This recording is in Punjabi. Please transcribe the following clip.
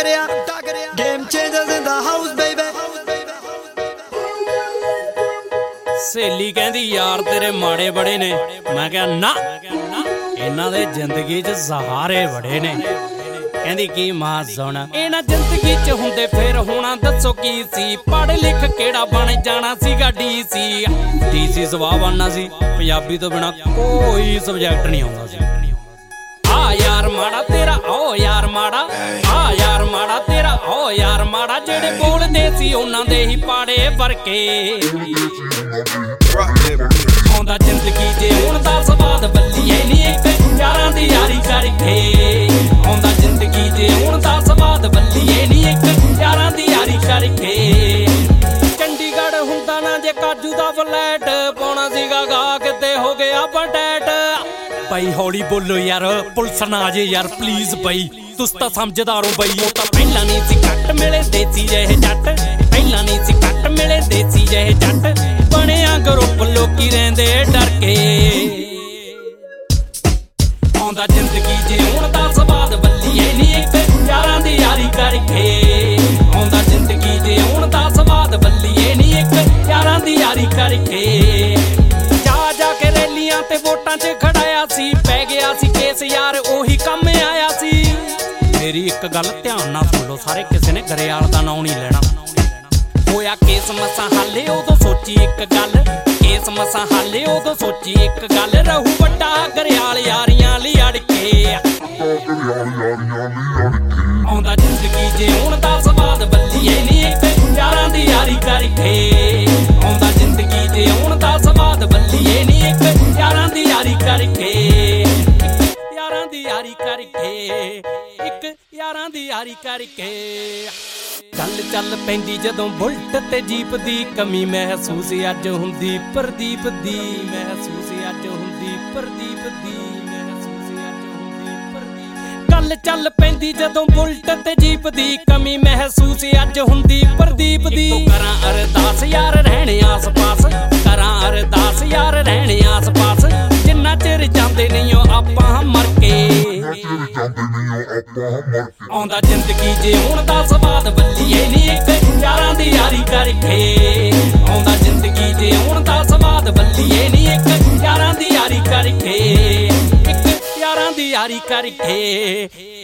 Game changers in the house, baby. ਸਹੇਲੀ ਕਹਿੰਦੀ ਯਾਰ ਤੇਰੇ ਮਾੜੇ ਬੜੇ ਨੇ। ਮੈਂ ਕਿਹਾ ਨਾ, ਇਹਨਾਂ ਦੇ ਜ਼ਿੰਦਗੀ 'ਚ ਸਹਾਰੇ ਬੜੇ ਨੇ। ਕਹਿੰਦੀ ਕੀ ਮਾਂ ਸੁਣ, ਇਹਨਾਂ ਜ਼ਿੰਦਗੀ 'ਚ ਹੁੰਦੇ ਫੇਰ ਹੋਣਾ ਦੱਸੋ ਕੀ ਸੀ। ਪੜ੍ਹ ਲਿਖ ਕਿਹੜਾ ਬਣ ਜਾਣਾ ਸੀਗਾ ਡੀਸੀ ਸਵਾਹ ਬਣਨਾ ਸੀ। ਪੰਜਾਬੀ ਤੋਂ ਬਿਨਾ ਕੋਈ ਸਬਜੈਕਟ ਨਹੀਂ ਆਉਂਦਾ ਸੀ। ਆ ਯਾਰ ਮਾੜਾ ਤੇਰਾ ਓ ਯਾਰ ਮਾੜਾ, ਆ ਯਾਰ ਮਾੜਾ ਤੇਰਾ ਓ ਯਾਰ ਮਾੜਾ। ਜਿਹੜੇ ਬੋਲਦੇ ਸੀ ਉਹਨਾਂ ਦੇ ਹੀ ਪਾੜੇ ਵਰਕੇ। ਆਉਂਦਾ ਜ਼ਿੰਦਗੀ 'ਚ ਹੁਣ ਦਾ ਸਵਾਦ ਬੱਲੀਏ ਨੀ ਇੱਕ ਯਾਰਾਂ ਦੀ ਯਾਰੀ ਕਰਕੇ। ਆਉਂਦਾ ਜ਼ਿੰਦਗੀ 'ਚ ਹੁਣ ਦਾ ਸਵਾਦ ਬੱਲੀਏ ਨੀ ਇੱਕ ਯਾਰਾਂ ਦੀ ਯਾਰੀ ਕਰਕੇ। ਚੰਡੀਗੜ੍ਹ ਹੁੰਦਾ ਨਾ ਜੇ ਕਾਜੂ ਦਾ ਫਲੈਟ, ਪਾਉਣਾ ਸੀਗਾ ਗਾ ਕਿਤੇ ਹੋ ਗਿਆ ਬੰਟੈਟ। ਬਾਈ ਹੌਲੀ ਬੋਲੋ ਯਾਰ, ਪੁਲਿਸ ਨਾ ਆ ਜੇ ਯਾਰ ਪਲੀਜ਼ ਬਾਈ। ਤੁਸੀਂ ਤਾਂ ਸਮਝਦਾਰ ਹੋ ਬਾਈ। ਉਹ ਤਾਂ ਪਹਿਲਾਂ ਨਹੀਂ ਸੀ ਕੱਟ ਮਿਲੇ ਦੇਸੀ ਜਿਹੇ ਜੱਟ, ਪਹਿਲਾਂ ਨਹੀਂ ਸੀ ਕੱਟ ਮਿਲੇ ਦੇਸੀ ਜਿਹੇ ਜੱਟ। ਬਣਿਆ ਗਰੁੱਪ ਲੋਕੀ ਰਹਿੰਦੇ ਡਰ ਕੇ। ਆਉਂਦਾ ਜ਼ਿੰਦਗੀ 'ਚ ਹੁਣ ਦਾ ਸਵਾਦ ਬੱਲੀਏ ਨੀ ਇੱਕ ਯਾਰਾਂ ਦੀ ਯਾਰੀ ਕਰਕੇ। ਆਉਂਦਾ ਜ਼ਿੰਦਗੀ 'ਚ ਹੁਣ ਦਾ ਸਵਾਦ ਬੱਲੀਏ ਨੀ ਇੱਕ ਯਾਰਾਂ ਦੀ ਯਾਰੀ ਕਰਕੇ। ਜਾ ਕੇ ਰੈਲੀਆਂ ਤੇ ਵੋਟਾਂ 'ਚ ਖੜਾਇਆ ਸੀ, ਪੈ ਗਿਆ ਸੀ ਕੇਸ ਯਾਰ ਉਹੀ ਕੰਮ ਆਇਆ ਸੀ। ਮੇਰੀ ਇੱਕ ਗੱਲ ਧਿਆਨ ਨਾਲ ਸੁਣ ਲਓ ਸਾਰੇ, ਕਿਸੇ ਨੇ ਗਰੇਵਾਲ ਦਾ ਨਾਂ ਨਹੀਂ ਲੈਣਾ। ਹੋਇਆ ਕੇਸ ਮਸਾਂ ਹਾਲੇ ਉਦੋਂ ਸੋਚੀ ਇੱਕ ਗੱਲ, ਕੇਸ ਮਸਾਂ ਹਾਲੇ ਉਦੋਂ ਸੋਚੀ ਇੱਕ ਗੱਲ। ਰਹੂ ਵੱਡਾ ਗਰੇਵਾਲ ਯਾਰੀਆਂ ਲਈ ਅੜ ਕੇ। ਆਉਂਦਾ ਜ਼ਿੰਦਗੀ 'ਚ ਹੁਣ ਦਾ ਸਵਾਦ ਬੱਲੀਏ ਨੀ ਇੱਕ ਯਾਰਾਂ ਦੀ ਯਾਰੀ ਕਰਕੇ। ਆਉਂਦਾ ਜ਼ਿੰਦਗੀ 'ਚ ਹੁਣ ਦਾ ਸਵਾਦ ਬੱਲੀਏ ਨੀ ਇੱਕ ਯਾਰਾਂ ਦੀ ਯਾਰੀ ਕਰਕੇ। ਯਾਰਾਂ ਦੀ ਯਾਰੀ ਕਰਕੇ, ਇੱਕ ਯਾਰਾਂ ਦੀ ਯਾਰੀ ਕਰਕੇ। ਚੱਲ ਪੈਂਦੀ ਜਦੋਂ ਬੁਲਟ ਤੇ ਜੀਪ ਦੀ, ਕਮੀ ਮਹਿਸੂਸ ਅੱਜ ਹੁੰਦੀ ਪ੍ਰਦੀਪ ਦੀ। ਮਹਿਸੂਸ ਅੱਜ ਹੁੰਦੀ ਪ੍ਰਦੀਪ ਦੀ। ਚੱਲ ਪੈਂਦੀ ਜਦੋਂ ਬੁਲਟ ਤੇ ਜੀਪ ਦੀ, ਕਮੀ ਮਹਿਸੂਸ ਅੱਜ ਹੁੰਦੀ ਪ੍ਰਦੀਪ ਦੀ। ਕਰਾਂ ਅਰਦਾਸ ਯਾਰ ਰਹਿਣੇ ਆਸ ਪਾਸ, ਕਰਾਂ ਅਰਦਾਸ ਯਾਰ ਰਹਿਣੇ ਆਸ ਪਾਸ। ਜਿੰਨਾ ਚਿਰ ਜਾਂਦੇ ਨਹੀਂ ਓ ਆਪਾਂ ਮਰ ਕੇ। ਆਉਂਦਾ ਜ਼ਿੰਦਗੀ 'ਚ ਹੁਣ ਦਾ ਸਵਾਦ ਬੱਲੀਏ ਨੀ ਇੱਕ ਯਾਰਾਂ ਦੀ ਯਾਰੀ ਕਰਕੇ। ਆਉਂਦਾ ਜ਼ਿੰਦਗੀ 'ਚ ਹੁਣ ਦਾ ਸਵਾਦ ਬੱਲੀਏ ਨੀ ਇੱਕ ਯਾਰਾਂ ਦੀ ਯਾਰੀ ਕਰਕੇ। ਇੱਕ ਯਾਰਾਂ ਦੀ ਯਾਰੀ ਕਰਕੇ।